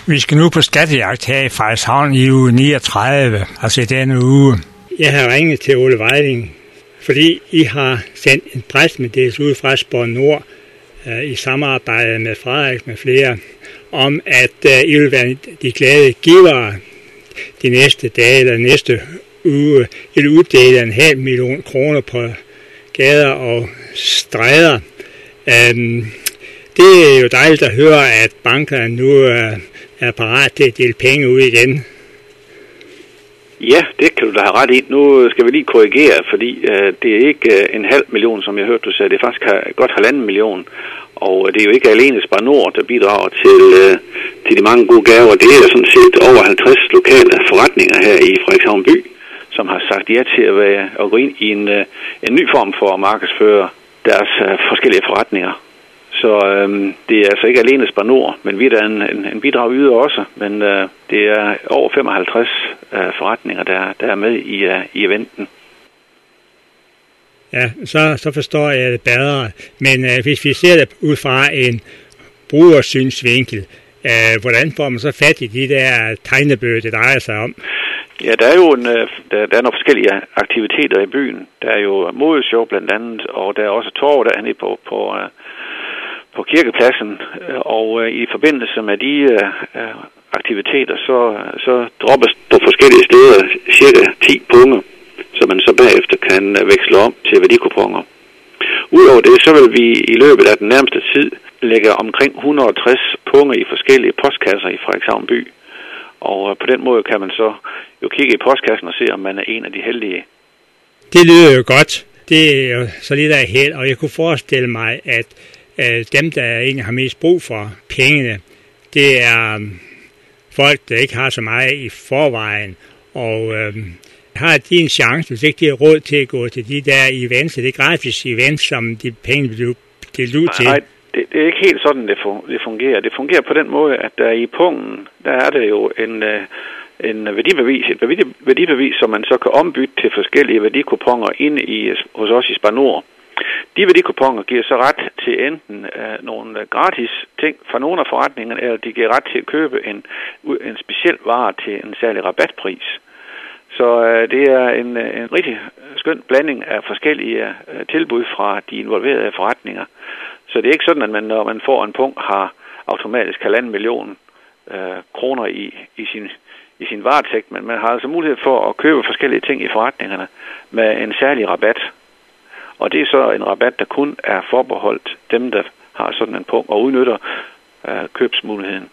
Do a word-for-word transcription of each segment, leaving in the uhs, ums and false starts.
Vi skal nu på skattejagt her i Frederikshavn i uge niogtredive, altså denne uge. Jeg har ringet til Ole Weiding, fordi I har sendt en pressemeddelelse ud fra Spor Nord uh, i samarbejde med Frederik med flere, om at uh, I vil være de glade givere de næste dage eller næste uge. I vil uddele en halv million kroner på gader og stræder. Um, det er jo dejligt at høre, at bankerne nu uh, er parat til at dele penge ud igen. Ja, det kan du da have ret i. Nu skal vi lige korrigere, fordi øh, det er ikke øh, en halv million, som jeg hørte, du sagde. Det er faktisk godt halvanden million. Og øh, det er jo ikke alene Spar Nord, der bidrager til, øh, til de mange gode gaver. Det er sådan set over halvtreds lokale forretninger her i Frederikshavn by, som har sagt ja til at, være, at gå ind i en, øh, en ny form for at markedsføre deres øh, forskellige forretninger. Så øhm, det er altså ikke alene Spar Nord, men vi er der en, en, en bidrag yder også. Men øh, det er over femoghalvtreds øh, forretninger, der, der er med i, uh, i eventen. Ja, så, så forstår jeg det bedre. Men øh, hvis vi ser det ud fra en brugersynsvinkel, øh, hvordan får man så fat i de der tegnebøger, det drejer sig om? Ja, der er jo en, der, der er nogle forskellige aktiviteter i byen. Der er jo modeshow blandt andet, og der er også torv derinde på... på øh, på kirkepladsen, og i forbindelse med de uh, aktiviteter, så, så droppes der forskellige steder cirka ti punkter, så man så bagefter kan veksle om til værdikuponer. Udover det, så vil vi i løbet af den nærmeste tid lægge omkring et hundrede og tres punkter i forskellige postkasser i Frederikshavn by. Og på den måde kan man så jo kigge i postkassen og se, om man er en af de heldige. Det lyder jo godt. Det er jo så lidt af held, og jeg kunne forestille mig, at dem, der egentlig har mest brug for pengene, det er um, folk, der ikke har så meget i forvejen, og um, har de en chance, hvis ikke de har råd til at gå til de der events, det er gratis events, som de penge bliver delt ud til. Nej, det, det er ikke helt sådan, det fungerer. Det fungerer på den måde, at der i punkten, der er det jo en, en værdibevis, et værdibevis, som man så kan ombytte til forskellige værdikuponer inde i, hos os i Spar Nord. De værdikuponer giver så ret til enten uh, nogle gratis ting fra nogle af forretningerne, eller de giver ret til at købe en, en speciel vare til en særlig rabatpris. Så uh, det er en, en rigtig skøn blanding af forskellige uh, tilbud fra de involverede forretninger. Så det er ikke sådan, at man, når man får en punkt, har automatisk halvanden million uh, kroner i, i sin i sin varetægt, men man har altså mulighed for at købe forskellige ting i forretningerne med en særlig rabat. Og det er så en rabat, der kun er forbeholdt dem, der har sådan en punkt og udnytter øh, købsmuligheden.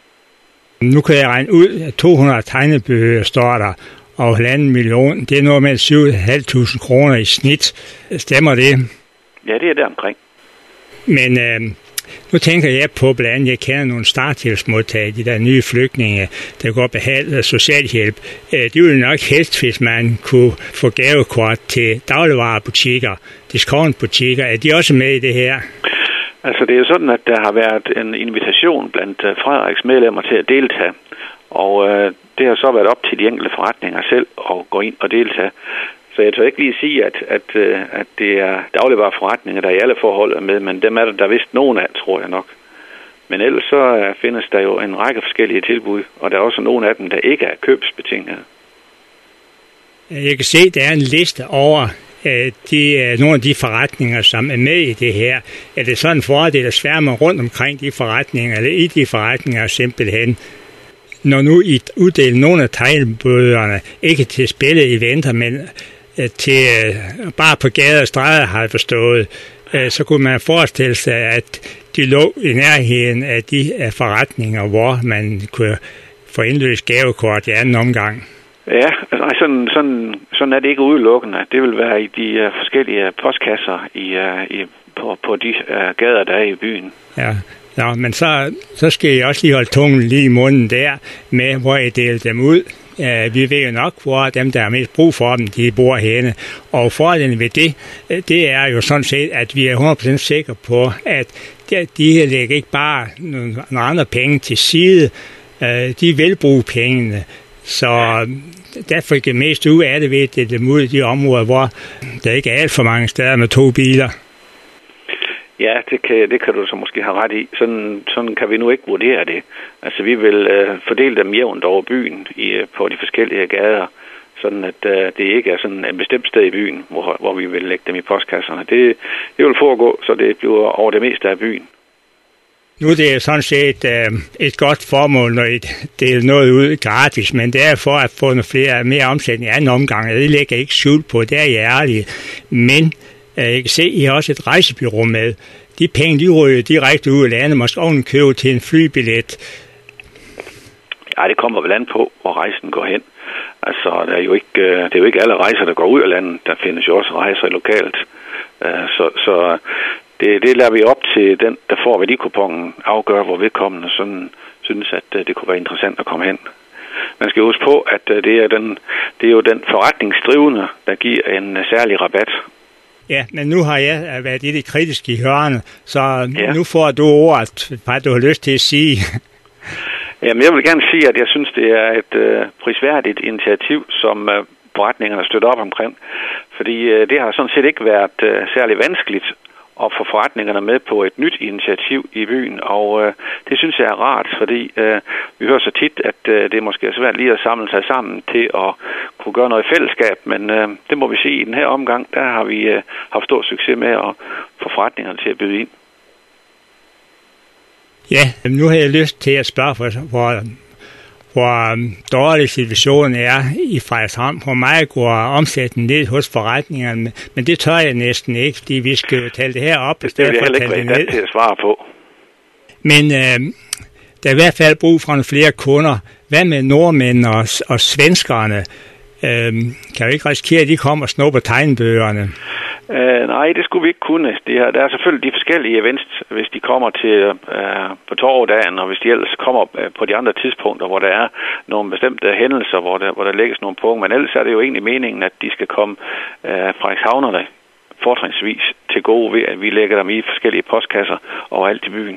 Nu kan jeg regne ud, at to hundrede tegnebøger står der, og halvanden million, det er noget med syv tusind fem hundrede kroner i snit. Stemmer det? Ja, det er der omkring. Men øh, nu tænker jeg på, blandt andet, jeg kender nogle starthjælpsmodtagere, de der nye flygtninge, der går behandlet socialhjælp. Det ville nok helst, hvis man kunne få gavekort til dagligvarebutikker, discountbutikker. Er de også med i det her? Altså, det er jo sådan, at der har været en invitation blandt Frederiks medlemmer til at deltage. Og øh, det har så været op til de enkelte forretninger selv at gå ind og deltage. Så jeg tør ikke lige sige, at, at, at det er dagligvareforretninger, der i alle forhold er med, men dem er der, der vist nogen af, tror jeg nok. Men ellers så findes der jo en række forskellige tilbud, og der er også nogle af dem, der ikke er købsbetingede. Jeg kan se, at der er en liste over de, nogle af de forretninger, som er med i det her. Er det sådan en fordel at sværme rundt omkring de forretninger, eller i de forretninger simpelthen? Når nu I uddeler nogle af tegnebøgerne, ikke til spille-eventer, men til bare på gader og stræder, har jeg forstået, så kunne man forestille sig, at de lå i nærheden af de forretninger, hvor man kunne få indløst gavekort i anden omgang. Ja, altså, sådan, sådan, sådan er det ikke udelukkende. Det vil være i de uh, forskellige postkasser i, uh, i, på, på de uh, gader, der er i byen. Ja. Nå, men så, så skal I også lige holde tungen lige i munden der, med hvor I deler dem ud. Uh, vi ved jo nok, hvor dem, der har mest brug for dem, de bor henne. Og fordelen ved det, det er jo sådan set, at vi er hundrede procent sikre på, at de, de lægger ikke bare nogle, nogle andre penge til side. Uh, de vil bruge pengene. Så derfor kan mest ud af det ved, at det er dem ud i de områder, hvor der ikke er alt for mange steder med to biler. Ja, det kan, det kan du så måske have ret i. Sådan, sådan kan vi nu ikke vurdere det. Altså, vi vil øh, fordele dem jævnt over byen i, på de forskellige gader, sådan at øh, det ikke er sådan et bestemt sted i byen, hvor, hvor vi vil lægge dem i postkasserne. Det, det vil foregå, så det bliver over det meste af byen. Nu er det sådan set øh, et godt formål, når I deler noget ud gratis, men det er for at få noget flere, mere omsætning i anden omgang, og det lægger ikke skjult på, det er I ærlige. Men øh, jeg kan se, I har også et rejsebyrå med. De penge, de ryger direkte ud af landet, måske oven købe til en flybillet. Ja, det kommer vel an på, hvor rejsen går hen. Altså, der er jo ikke, det er jo ikke alle rejser, der går ud af landet. Der findes jo også rejser lokalt. Så, så det, det lader vi op til den, der får værdikupongen, afgør, hvor vedkommende sådan synes, at det kunne være interessant at komme hen. Man skal huske på, at det er, den, det er jo den forretningsdrivende, der giver en særlig rabat. Ja, men nu har jeg været lidt kritisk i hjørnet, så ja. Nu får du ordet, hvad du har lyst til at sige. Jamen, jeg vil gerne sige, at jeg synes, det er et øh, prisværdigt initiativ, som øh, forretningerne støtter op omkring. Fordi øh, det har sådan set ikke været øh, særlig vanskeligt at få forretningerne med på et nyt initiativ i byen. Og øh, det synes jeg er rart, fordi øh, vi hører så tit, at øh, det måske er svært lige at samle sig sammen til at kunne gøre noget i fællesskab. Men øh, det må vi sige, i den her omgang, der har vi øh, haft stor succes med at få forretningerne til at byde ind. Ja, nu har jeg lyst til at spørge, hvor, hvor dårlig situationen er i Frederikshavn. Hvor meget går omsætningen ned hos forretningerne, men det tør jeg næsten ikke, fordi vi skal jo tale det her op. Det vil jeg heller ikke være i stand til at svare på. Men øh, der er i hvert fald brug for nogle flere kunder. Hvad med nordmænd og, og svenskerne? Øh, kan vi ikke risikere, at de kommer og snupper tegnebøgerne? Uh, nej, det skulle vi ikke kunne. Det er, der er selvfølgelig de forskellige events, hvis de kommer til uh, på torvdagen, og hvis de ellers kommer uh, på de andre tidspunkter, hvor der er nogle bestemte hændelser, hvor der, hvor der lægges nogle punkter. Men ellers er det jo egentlig meningen, at de skal komme uh, Frederikshavnerne fortrinsvis til gode ved, at vi lægger dem i forskellige postkasser overalt i byen.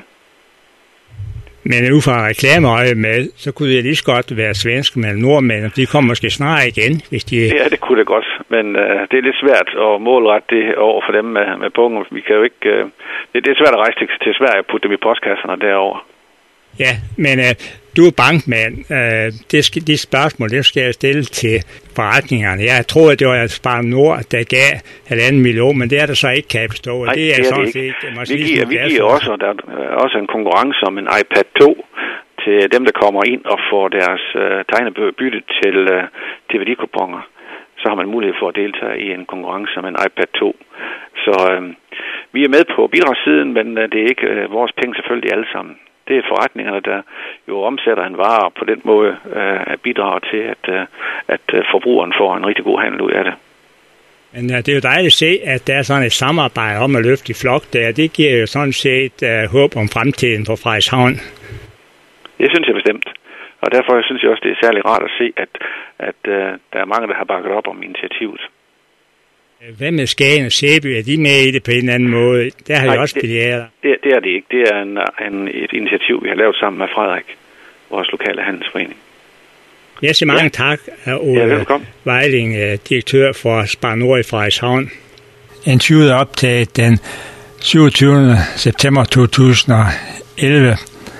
Men ud fra reklameøje med, så kunne det lige så godt være svenske med nordmænd, og de kommer måske snart igen, hvis de... Ja, det kunne det godt, men øh, det er lidt svært at målrette det over for dem med, med punkter. Vi kan jo ikke... Øh, det, det er svært at rejse til, til Sverige og putte dem i postkasserne derovre. Ja, men øh, du er bankmand. Øh, det skal, de spørgsmål, det skal jeg stille til forretningerne. Jeg tror, at det var Spar Nord, der gav halvanden million, men det er der så ikke, kan jeg forstå. Nej, det er, det er sådan det ikke. set... Vi giver, vi giver også, der er også en konkurrence om en iPad to til dem, der kommer ind og får deres øh, tegnebøger byttet til, øh, til værdikuponger. Så har man mulighed for at deltage i en konkurrence om en iPad to. Så øh, vi er med på bidragssiden, men øh, det er ikke øh, vores penge selvfølgelig alle sammen. Det er forretningerne, der jo omsætter en vare på den måde øh, at bidrage til, at, øh, at øh, forbrugeren får en rigtig god handel ud af det. Men uh, det er jo dejligt at se, at der er sådan et samarbejde om at løfte i flok der. Det giver jo sådan set uh, håb om fremtiden på Frederikshavn. Det synes jeg bestemt. Og derfor synes jeg også, det er særlig rart at se, at, at uh, der er mange, der har bakket op om initiativet. Hvad med Skagen og Sæby? Er de med i det på en eller anden måde? Der har Nej, jo også filialer. Det, det er det ikke. Det er en, en, et initiativ, vi har lavet sammen med Frederik, vores lokale handelsforening. Jeg siger mange ja. tak, og ja, Vejling, direktør for Spar Nord i Frederikshavn. Interviewet er optaget den syvogtyvende september to tusind og elleve,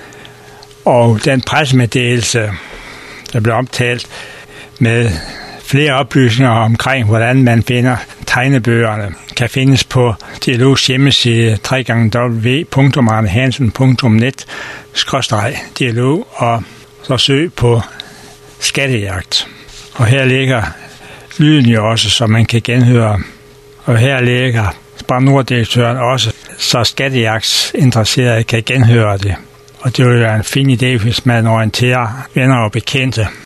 og den pressemeddelelse, der blev omtalt med flere oplysninger omkring, hvordan man finder tegnebøgerne, kan findes på Dialogs hjemmeside w w w punktum arne hansen punktum net skråstreg dialog, og så søg på skattejagt. Og her ligger lyden jo også, så man kan genhøre. Og her ligger Spar Nord-direktøren også, så skattejagtsinteresserede kan genhøre det. Og det vil være en fin idé, hvis man orienterer venner og bekendte.